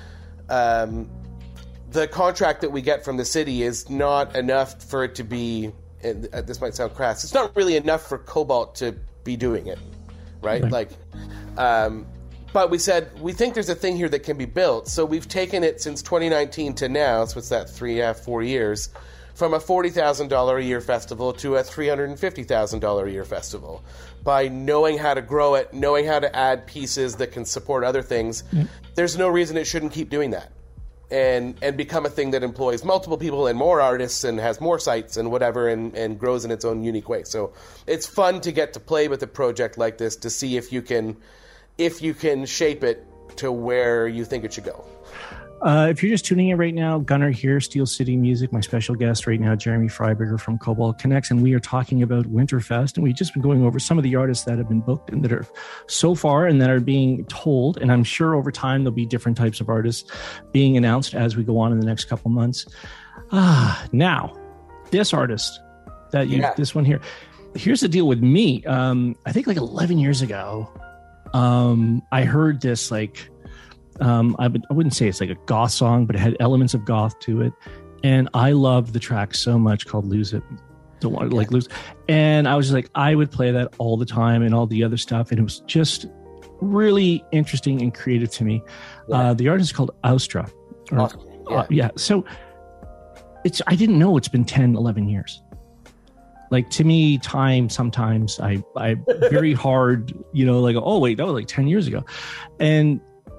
[SPEAKER 1] um, the contract that we get from the city is not enough for it to be, and this might sound crass, it's not really enough for Cobalt to be doing it, right? right. Like, um, but we said, we think there's a thing here that can be built. So we've taken it since twenty nineteen to now, so what's that, three, yeah, four years, from a forty thousand dollars a year festival to a three hundred fifty thousand dollars a year festival. By knowing how to grow it, knowing how to add pieces that can support other things, mm. there's no reason it shouldn't keep doing that. And and become a thing that employs multiple people and more artists and has more sites and whatever and, and grows in its own unique way. So it's fun to get to play with a project like this to see if you can if you can shape it to where you think it should go.
[SPEAKER 2] Uh, if you're just tuning in right now, Gunnar here, Steel City Music. My special guest right now, Jeremy Freiberger from Cobalt Connects, and we are talking about Winterfest. And we've just been going over some of the artists that have been booked and that are so far and that are being told. And I'm sure over time there'll be different types of artists being announced as we go on in the next couple months. Ah, now this artist that you, yeah. this one here. Here's the deal with me. Um, I think like eleven years ago, um, I heard this like. Um, I, would, I wouldn't say it's like a goth song, but it had elements of goth to it. And I loved the track so much called Lose It. Don't want to like lose. And I was just like, I would play that all the time and all the other stuff. And it was just really interesting and creative to me. Yeah. Uh, the artist is called Austra. Or, awesome. yeah. Uh, yeah. So it's, I didn't know it's been ten, eleven years. Like to me, time sometimes I, I very hard, you know, like, oh wait, that was like ten years ago. And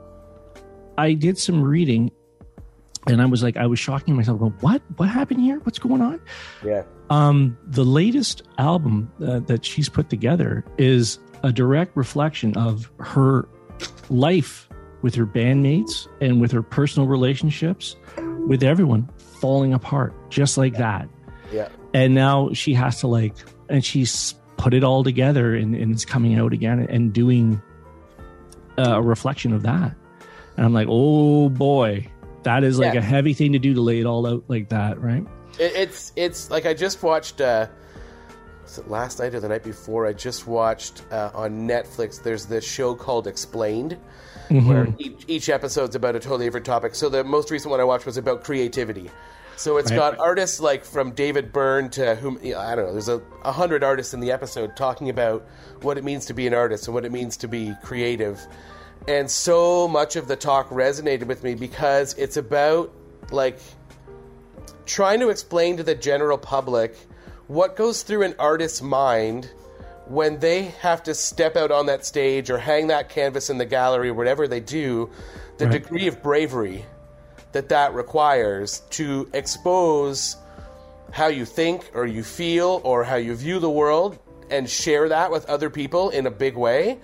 [SPEAKER 2] I did some reading and I was like, I was shocking myself. Going, what? What happened here? What's going on?
[SPEAKER 1] Yeah.
[SPEAKER 2] Um, the latest album uh, that she's put together is a direct reflection of her life with her bandmates and with her personal relationships with everyone falling apart just like that.
[SPEAKER 1] Yeah.
[SPEAKER 2] And now she has to like, and she's put it all together and, and it's coming out again and doing uh, a reflection of that. And I'm like, oh boy, that is like yeah. a heavy thing to do to lay it all out like that, right?
[SPEAKER 1] It, it's it's like I just watched, uh, was it last night or the night before? I just watched uh, on Netflix. There's this show called Explained, mm-hmm. where each, each episode's about a totally different topic. So the most recent one I watched was about creativity. So it's right. got artists like from David Byrne to whom, you know, I don't know. There's a, a hundred artists in the episode talking about what it means to be an artist and what it means to be creative. And so much of the talk resonated with me because it's about, like, trying to explain to the general public what goes through an artist's mind when they have to step out on that stage or hang that canvas in the gallery or whatever they do, the right. degree of bravery that that requires to expose how you think or you feel or how you view the world and share that with other people in a big way.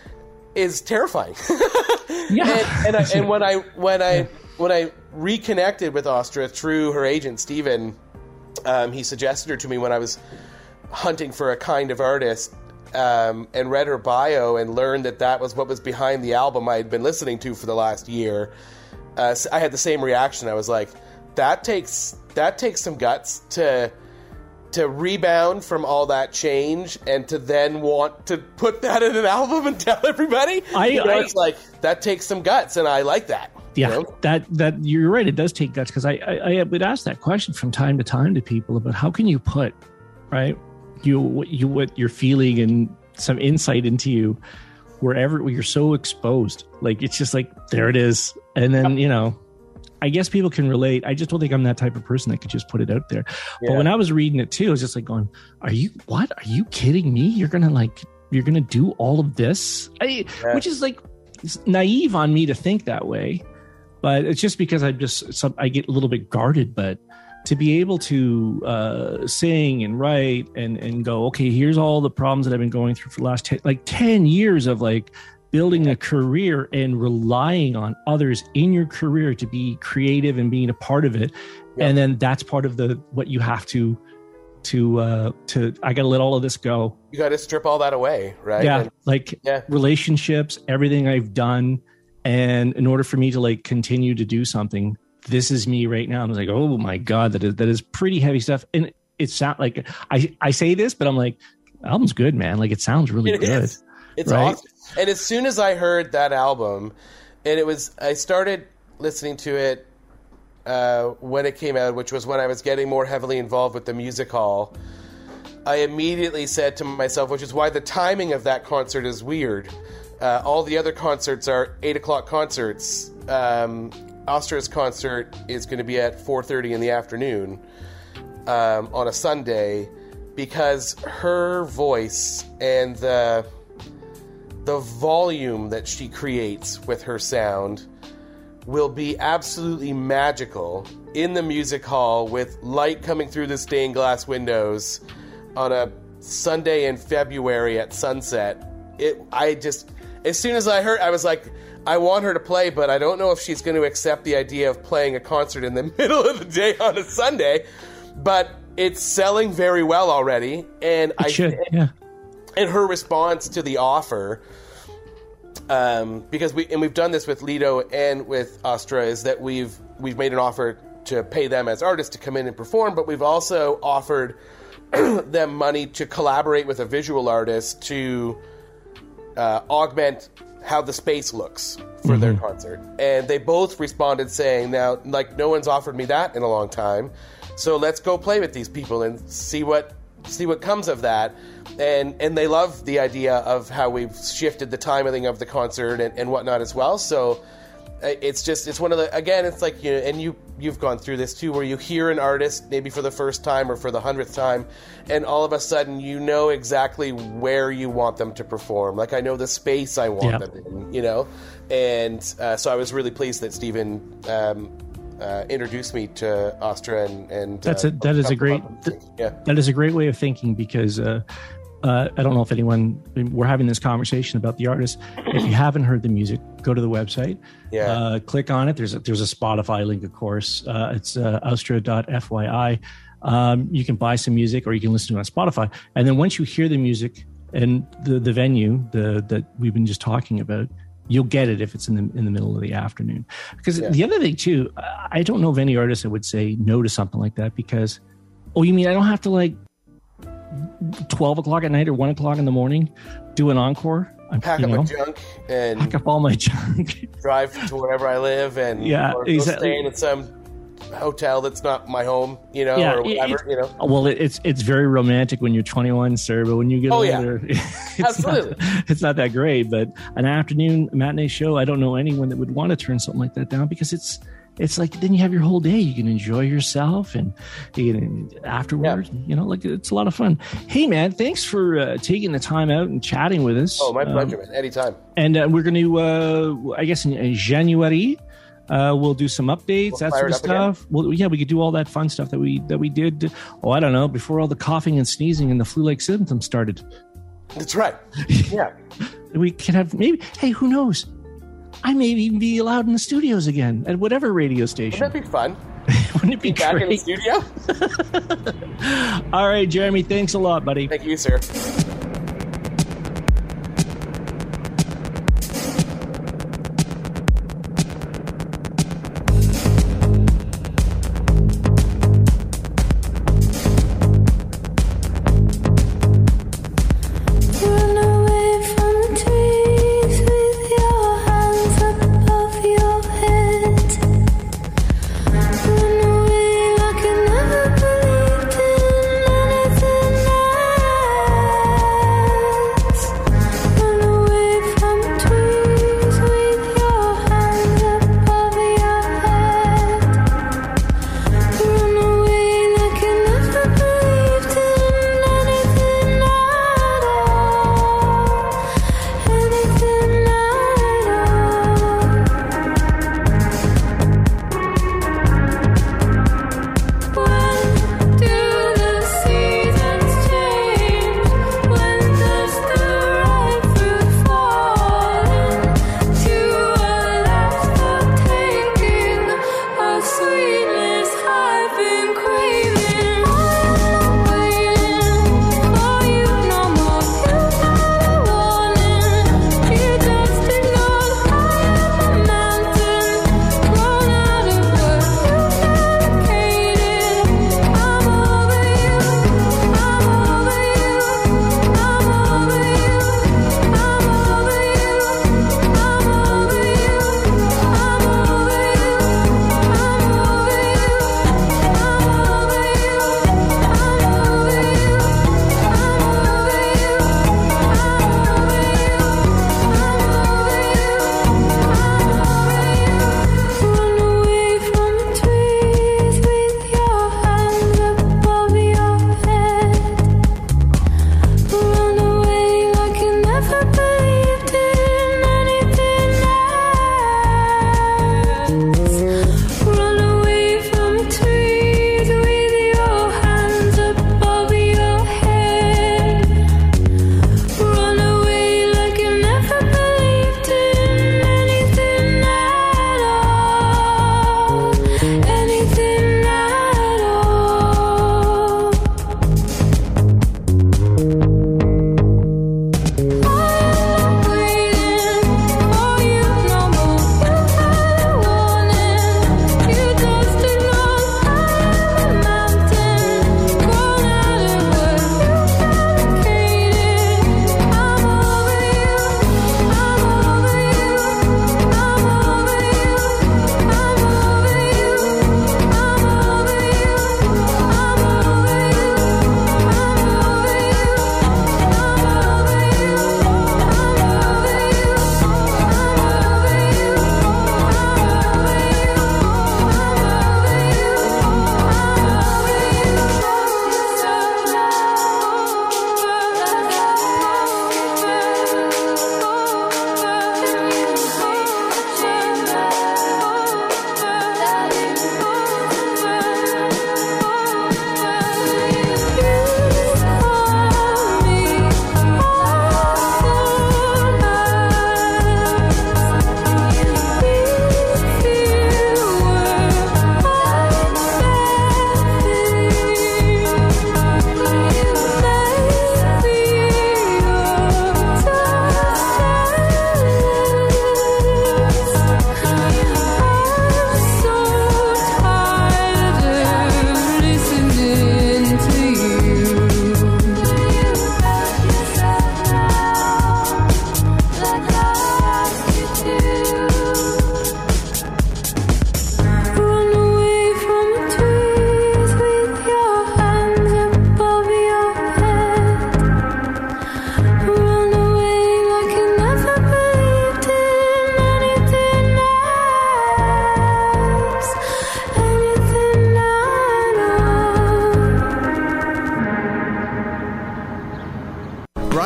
[SPEAKER 1] Is terrifying. yeah. And, and, I, and when I when I when I reconnected with Austra through her agent Steven, um, he suggested her to me when I was hunting for a kind of artist, um, and read her bio and learned that that was what was behind the album I had been listening to for the last year. Uh, so I had the same reaction. I was like, that takes that takes some guts to. to rebound from all that change and to then want to put that in an album and tell everybody. I, you know, I it's like that takes some guts, and I like that.
[SPEAKER 2] Yeah,
[SPEAKER 1] you know?
[SPEAKER 2] that that you're right. It does take guts because I, I I would ask that question from time to time to people about how can you put right you what you what you're feeling and some insight into you wherever you're so exposed. Like it's just like there it is, and then you know. I guess people can relate. I just don't think I'm that type of person that could just put it out there. Yeah. But when I was reading it too, I was just like going, are you, what? Are you kidding me? You're going to like, you're going to do all of this? I, yeah. Which is like it's naive on me to think that way. But it's just because I just, some, I get a little bit guarded. But to be able to uh, sing and write and, and go, okay, here's all the problems that I've been going through for the last ten, like ten years of like, building a career and relying on others in your career to be creative and being a part of it. Yep. And then that's part of the, what you have to, to, uh, to, I got to let all of this go.
[SPEAKER 1] You got to strip all that away. Right.
[SPEAKER 2] Yeah.
[SPEAKER 1] And,
[SPEAKER 2] like
[SPEAKER 1] yeah.
[SPEAKER 2] relationships, everything I've done. And in order for me to like continue to do something, this is me right now. I was like, oh my God, that is, that is pretty heavy stuff. And it sounds like I, I say this, but I'm like, album's good, man. Like it sounds really
[SPEAKER 1] it
[SPEAKER 2] good.
[SPEAKER 1] Is. It's
[SPEAKER 2] right?
[SPEAKER 1] awesome. And as soon as I heard that album, and it was, I started listening to it uh, when it came out, which was when I was getting more heavily involved with the music hall, I immediately said to myself, which is why the timing of that concert is weird. Uh, all the other concerts are eight o'clock concerts. Um, Austra's concert is going to be at four thirty in the afternoon um, on a Sunday, because her voice and the the volume that she creates with her sound will be absolutely magical in the music hall with light coming through the stained glass windows on a Sunday in February at sunset. It, I just, as soon as I heard, I was like, I want her to play, but I don't know if she's going to accept the idea of playing a concert in the middle of the day on a Sunday. But it's selling very well already, and
[SPEAKER 2] it
[SPEAKER 1] I
[SPEAKER 2] should, yeah.
[SPEAKER 1] And her response to the offer, um, because we and we've done this with Lido and with Astra, is that we've we've made an offer to pay them as artists to come in and perform, but we've also offered them money to collaborate with a visual artist to uh, augment how the space looks for mm-hmm. their concert. And they both responded saying, now, like, no one's offered me that in a long time, so let's go play with these people and see what see what comes of that. And and they love the idea of how we've shifted the timing of the concert and, and whatnot as well. So it's just, it's one of the, again, it's like, you know, and you, you've gone through this too, where you hear an artist maybe for the first time or for the hundredth time, and all of a sudden you know exactly where you want them to perform. Like, I know the space I want
[SPEAKER 2] yeah.
[SPEAKER 1] them in, you know? And uh, so I was really pleased that Stephen um, uh, introduced me to Astra, and, and
[SPEAKER 2] that's
[SPEAKER 1] uh,
[SPEAKER 2] a, that is a great, yeah. that is a great way of thinking, because uh, Uh, I don't know if anyone, we're having this conversation about the artist. If you haven't heard the music, go to the website,
[SPEAKER 1] yeah. uh,
[SPEAKER 2] click on it. There's a, there's a Spotify link, of course. Uh, it's uh, austra dot f y i. Um, you can buy some music, or you can listen to it on Spotify. And then once you hear the music and the, the venue the, that we've been just talking about, you'll get it if it's in the in the middle of the afternoon. Because yeah. the other thing too, I don't know of any artist that would say no to something like that, because, oh, you mean I don't have to, like, twelve o'clock at night or one o'clock in the morning do an encore?
[SPEAKER 1] Pack
[SPEAKER 2] you
[SPEAKER 1] up
[SPEAKER 2] know,
[SPEAKER 1] my junk and
[SPEAKER 2] pack up all my junk,
[SPEAKER 1] drive to wherever I live, and
[SPEAKER 2] yeah,
[SPEAKER 1] or
[SPEAKER 2] exactly.
[SPEAKER 1] staying at some hotel that's not my home, you know,
[SPEAKER 2] yeah,
[SPEAKER 1] or whatever,
[SPEAKER 2] it,
[SPEAKER 1] you know.
[SPEAKER 2] Well, it, it's it's very romantic when you're twenty-one, sir, but when you get
[SPEAKER 1] oh,
[SPEAKER 2] older,
[SPEAKER 1] yeah.
[SPEAKER 2] it's
[SPEAKER 1] absolutely,
[SPEAKER 2] not, it's not that great. But an afternoon matinee show, I don't know anyone that would want to turn something like that down, because it's. It's like, then you have your whole day. You can enjoy yourself, and you can, afterwards, yeah. you know, like, it's a lot of fun. Hey, man, thanks for uh, taking the time out and chatting with us.
[SPEAKER 1] Oh, my pleasure,
[SPEAKER 2] um,
[SPEAKER 1] man. Anytime.
[SPEAKER 2] And uh, we're going to, uh, I guess, in, in January, uh, we'll do some updates, we'll that sort of stuff. Well, yeah, we could do all that fun stuff that we that we did. Oh, I don't know, before all the coughing and sneezing and the flu-like symptoms started.
[SPEAKER 1] That's right. Yeah.
[SPEAKER 2] We can have maybe. Hey, who knows? I may even be allowed in the studios again at whatever radio station.
[SPEAKER 1] Wouldn't that be fun?
[SPEAKER 2] Wouldn't it be
[SPEAKER 1] back
[SPEAKER 2] great?
[SPEAKER 1] in the studio?
[SPEAKER 2] All right, Jeremy, thanks a lot, buddy.
[SPEAKER 1] Thank you, sir.
[SPEAKER 3] Like I never believed in anything.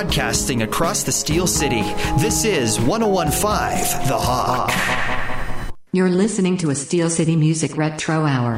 [SPEAKER 7] Broadcasting across the Steel City, this is one oh one point five The Hawk.
[SPEAKER 8] You're listening to a Steel City Music Retro Hour.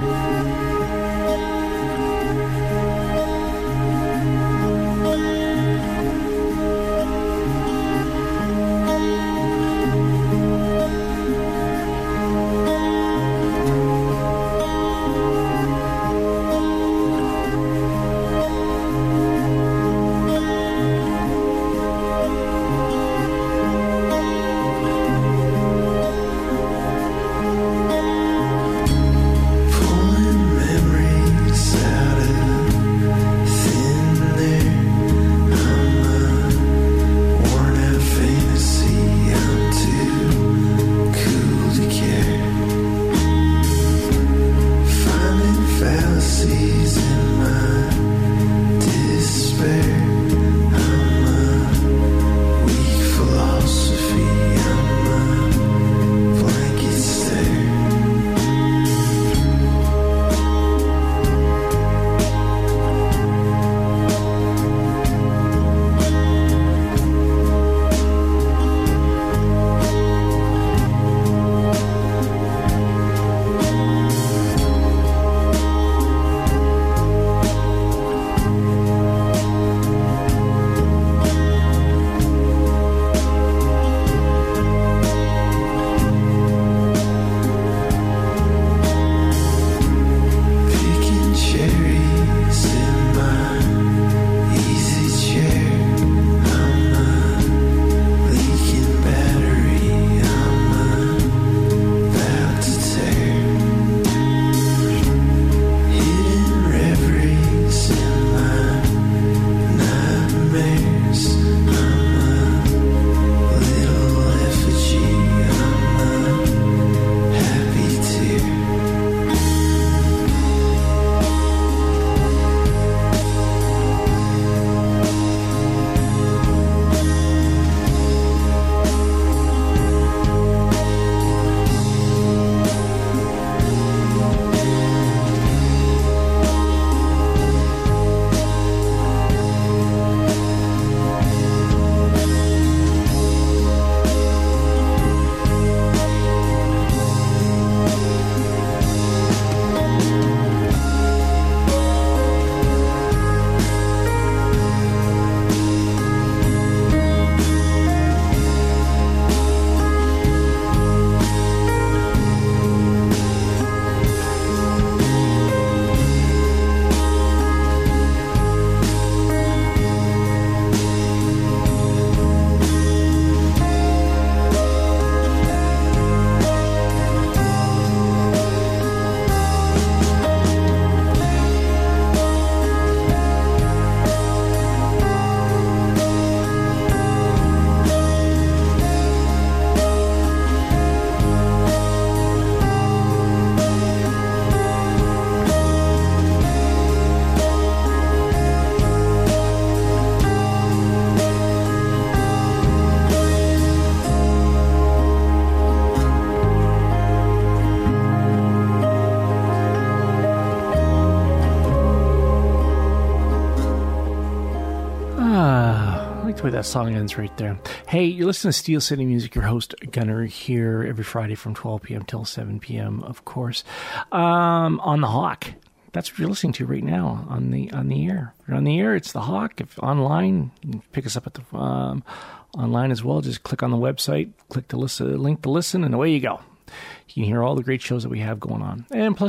[SPEAKER 2] Way that song ends right there. Hey, you're listening to Steel City Music. Your host Gunner here every Friday from twelve p.m. till seven p.m. Of course, um, on the Hawk. That's what you're listening to right now on the on the air. If you're on the air, it's the Hawk. If online, you can pick us up at the um, online as well. Just click on the website, click to listen, link to listen, and away you go. You can hear all the great shows that we have going on, and plus.